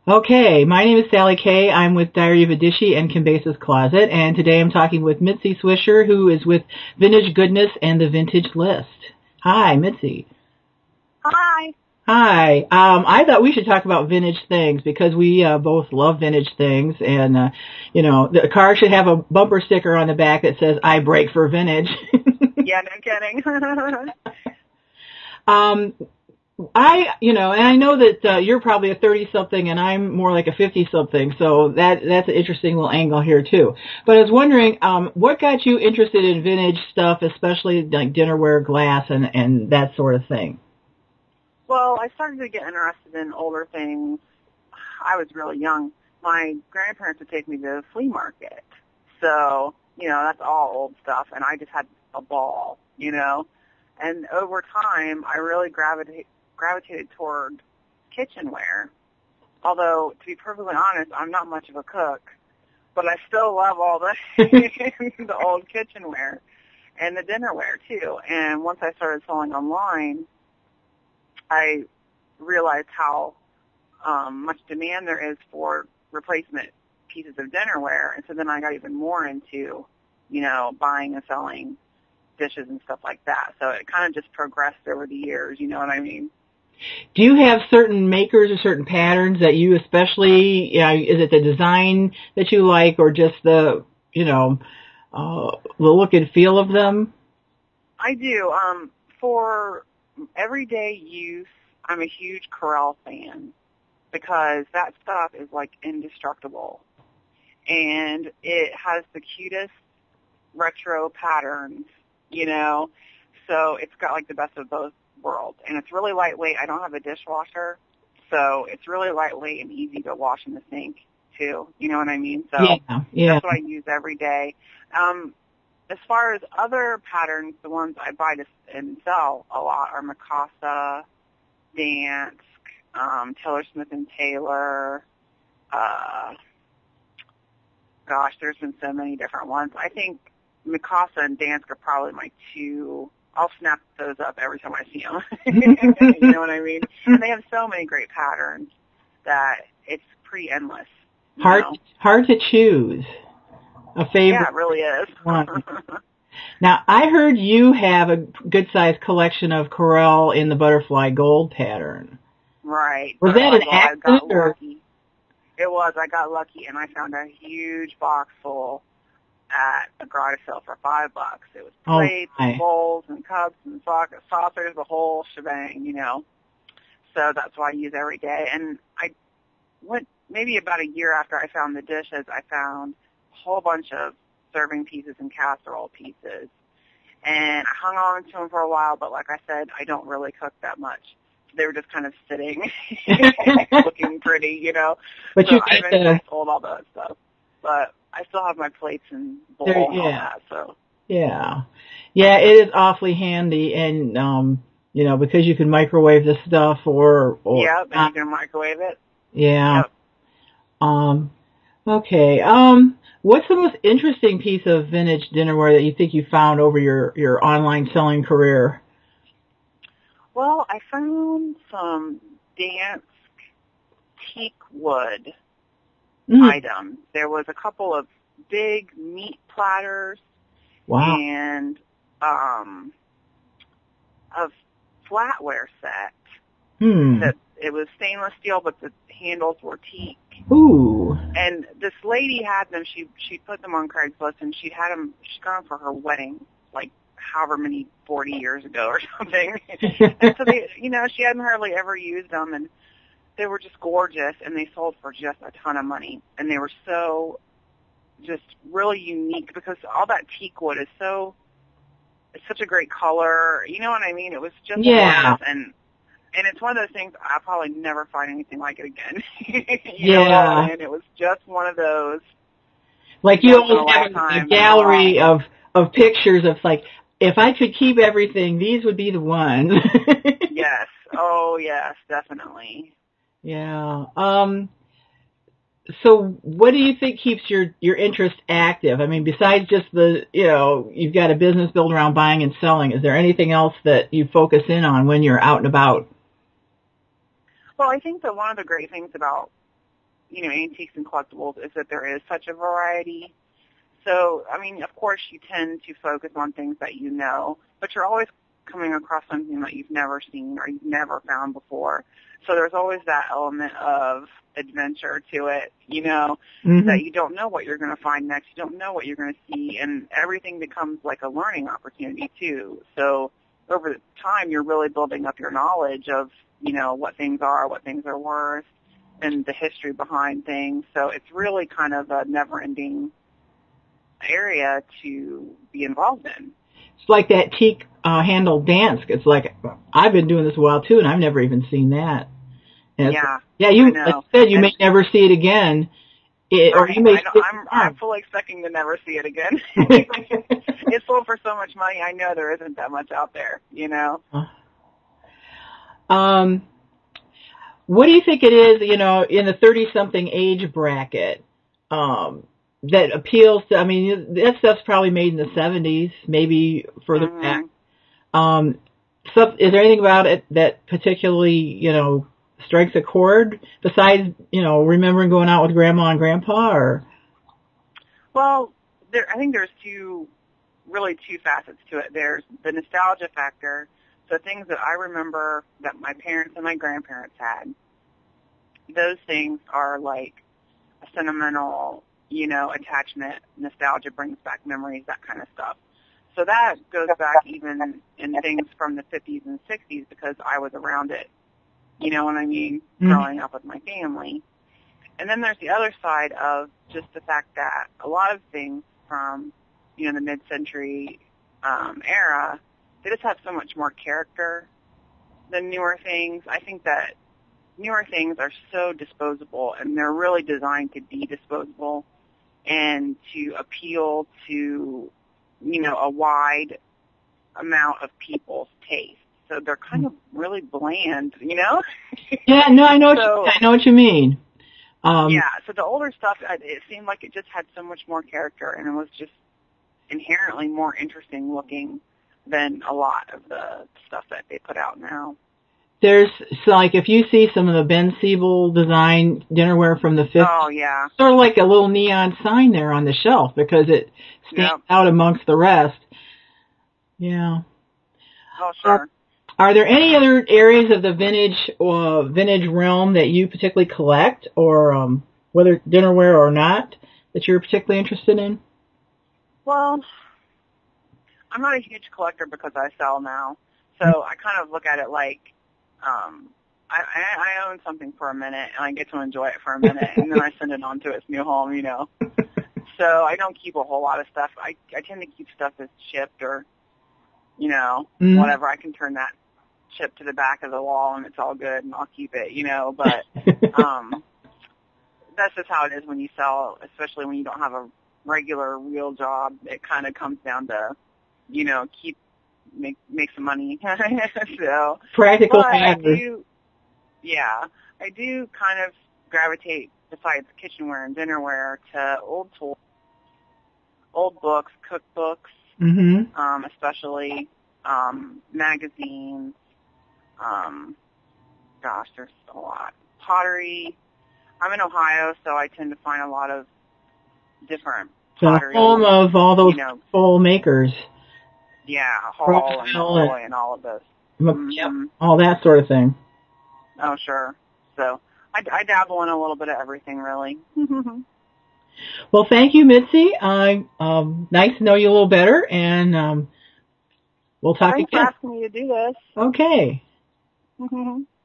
Okay, my name is Sally Kay. I'm with Diary of a Dishy and Cambasis Closet, and today I'm talking with Mitzi Swisher, who is with Vintage Goodness and the Vintage List. Hi, Mitzi. Hi. Hi. I thought we should talk about vintage things because we both love vintage things, and the car should have a bumper sticker on the back that says "I break for vintage." Yeah, no kidding. And I know that you're probably a 30-something and I'm more like a 50-something, so that's an interesting little angle here too. But I was wondering, what got you interested in vintage stuff, especially like dinnerware, glass, and that sort of thing? Well, I started to get interested in older things. I was really young. My grandparents would take me to the flea market. So, that's all old stuff, and I just had a ball, And over time, I really gravitated toward kitchenware. Although, to be perfectly honest, I'm not much of a cook, but I still love all the the old kitchenware and the dinnerware too. And once I started selling online, I realized how much demand there is for replacement pieces of dinnerware, and so then I got even more into, buying and selling dishes and stuff like that. So it kind of just progressed over the years, you know what I mean? Do you have certain makers or certain patterns that you especially, is it the design that you like or just the look and feel of them? I do. For everyday use, I'm a huge Corelle fan because that stuff is like indestructible. And it has the cutest retro patterns, so it's got like the best of both worlds. And it's really lightweight. I don't have a dishwasher, so it's really lightweight and easy to wash in the sink too. You know what I mean? So yeah. That's what I use every day. As far as other patterns, the ones I buy and sell a lot are Mikasa, Dansk, Taylor Smith and Taylor. Gosh, there's been so many different ones. I think Mikasa and Dansk are probably my two. I'll snap those up every time I see them. You know what I mean? And they have so many great patterns that it's pretty endless. Hard to choose a favorite. Yeah, it really is. One. Now, I heard you have a good-sized collection of Corelle in the butterfly gold pattern. Right. Was that an accident? I got lucky. It was. I got lucky, and I found a huge box full at a garage sale for $5. It was plates, and bowls, and cups, and saucers, the whole shebang, So that's what I use every day. And I went maybe about a year after I found the dishes, I found a whole bunch of serving pieces and casserole pieces. And I hung on to them for a while, but like I said, I don't really cook that much. They were just kind of sitting, looking pretty, But so you I eventually sold all that stuff. But I still have my plates and bowls and all that, so. Yeah. Yeah, it is awfully handy, and, because you can microwave this stuff or Yep, and you can microwave it. Yeah. Yep. Okay. What's the most interesting piece of vintage dinnerware that you think you found over your online selling career? Well, I found some Dansk teak wood items. There was a couple of big meat platters. Wow. And a flatware set. That it was stainless steel, but the handles were teak. Ooh. And this lady had them. She put them on Craigslist, and she got them for her wedding, like however many 40 years ago or something. And so she hadn't hardly ever used them, and they were just gorgeous, and they sold for just a ton of money. And they were so just really unique because all that teak wood is it's such a great color. You know what I mean? It was just gorgeous, and it's one of those things I'll probably never find anything like it again. You know what I mean? It was just one of those. Like you almost have a gallery of pictures of like, if I could keep everything, these would be the ones. Yes. Oh, yes, definitely. Yeah. So what do you think keeps your interest active? I mean, besides just you've got a business built around buying and selling, is there anything else that you focus in on when you're out and about? Well, I think that one of the great things about antiques and collectibles is that there is such a variety. So, I mean, of course you tend to focus on things that you know, but you're always coming across something that you've never seen or you've never found before. So there's always that element of adventure to it, that you don't know what you're going to find next. You don't know what you're going to see, and everything becomes like a learning opportunity too. So over time, you're really building up your knowledge of, what things are worth, and the history behind things. So it's really kind of a never-ending area to be involved in. It's like that teak handled dance. It's like, I've been doing this a while too, and I've never even seen that. And like you said, you may never see it again. I'm fully expecting to never see it again. It's sold for so much money. I know there isn't that much out there, What do you think it is, in the 30-something age bracket, that appeals to, I mean, that stuff's probably made in the 70s, maybe further back. So is there anything about it that particularly, strikes a chord besides, remembering going out with Grandma and Grandpa, or? Well, I think there's two facets to it. There's the nostalgia factor, so things that I remember that my parents and my grandparents had. Those things are like a sentimental, attachment. Nostalgia brings back memories, that kind of stuff. So that goes back even in things from the 50s and 60s because I was around it, you know what I mean, growing up with my family. And then there's the other side of just the fact that a lot of things from, the mid-century era, they just have so much more character than newer things. I think that newer things are so disposable, and they're really designed to be disposable and to appeal to, a wide amount of people's taste. So they're kind of really bland, Yeah, no, I know what you mean. So the older stuff, it seemed like it just had so much more character, and it was just inherently more interesting looking than a lot of the stuff that they put out now. There's, like, if you see some of the Ben Siebel design dinnerware from the 50s, oh, yeah, sort of like a little neon sign there on the shelf because it stands out amongst the rest. Yeah. Oh, sure. Are there any other areas of the vintage realm that you particularly collect, or whether dinnerware or not, that you're particularly interested in? Well, I'm not a huge collector because I sell now, so I kind of look at it like I own something for a minute, and I get to enjoy it for a minute, and then I send it on to its new home, So I don't keep a whole lot of stuff. I tend to keep stuff that's chipped or, whatever. I can turn that chip to the back of the wall, and it's all good, and I'll keep it, But that's just how it is when you sell, especially when you don't have a regular, real job. It kind of comes down to, make some money. So practical. I do kind of gravitate, besides kitchenware and dinnerware, to old tools, old books, cookbooks, especially magazines. There's a lot. Pottery. I'm in Ohio, so I tend to find a lot of different pottery. The home of all those full makers. Yeah, Hall and Malloy and all of those. Yep, all that sort of thing. Oh, sure. So I dabble in a little bit of everything, really. Well, thank you, Mitzi. Nice to know you a little better, and we'll talk again. Thanks for asking me to do this. Okay.